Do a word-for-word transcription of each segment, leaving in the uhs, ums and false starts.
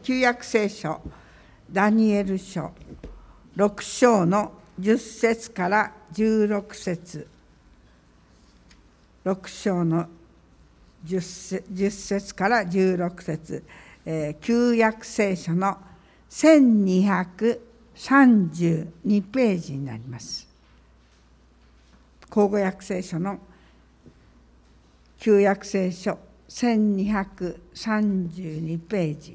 旧約聖書ダニエル書ろく章のじゅっ節からじゅうろく節、ろく章のじゅっ節からじゅうろく節、えー、旧約聖書のせんにひゃくさんじゅうにページになります。口語訳聖書の旧約聖書せんにひゃくさんじゅうにページ。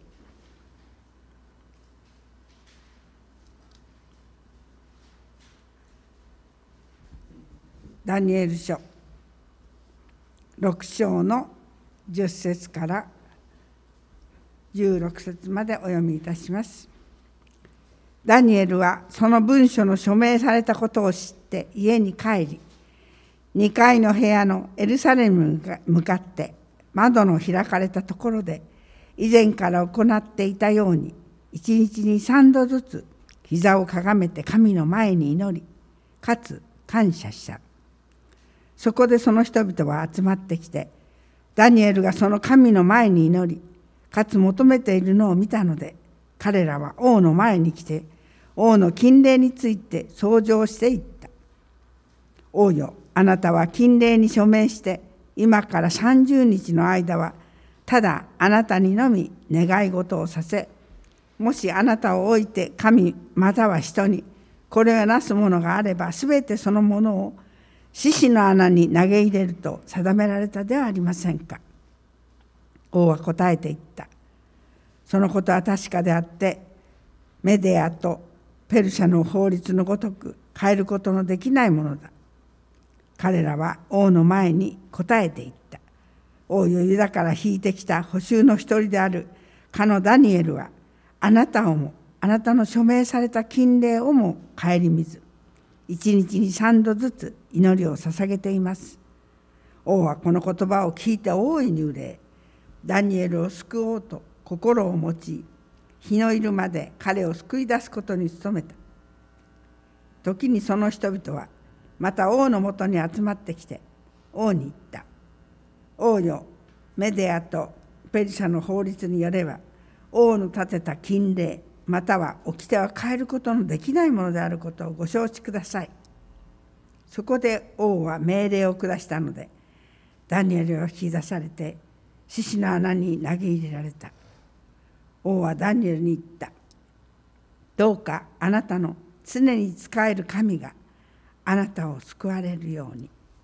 ダニエル書ろく章のじゅっ節からじゅうろく節までお読みいたします。ダニエルはその文書の署名されたことを知って家に帰り、にかいの部屋のエルサレムに向かって窓の開かれたところで以前から行っていたように一日に三度ずつ膝をかがめて神の前に祈り、かつ感謝した。そこでその人々は集まってきて、ダニエルがその神の前に祈り、かつ求めているのを見たので、彼らは王の前に来て、王の禁令について奏上していった。王よ、あなたは禁令に署名して、今からさんじゅうにちの間は、ただあなたにのみ願い事をさせ、もしあなたを置いて神または人に、これをなすものがあれば、すべてそのものを獅子の穴に投げ入れると定められたではありませんか。王は答えていった。そのことは確かであって、メデアとペルシャの法律のごとく変えることのできないものだ。彼らは王の前に答えていった。王よ、ユダから引いてきた捕囚の一人であるかのダニエルは、あなたをもあなたの署名された禁令をも顧みず、一日に三度ずつ祈りを捧げています。王はこの言葉を聞いて大いに憂い、ダニエルを救おうと心を持ち、日の入るまで彼を救い出すことに努めた。時にその人々はまた王のもとに集まってきて、王に言った。王よ、メデアとペルシャの法律によれば、王の立てた禁令、または掟は変えることのできないものであることをご承知ください。そこで王は命令を下したので、ダニエルを引き出されて、獅子の穴に投げ入れられた。王はダニエルに言った。どうかあなたの常に仕える神があなたを救われるように。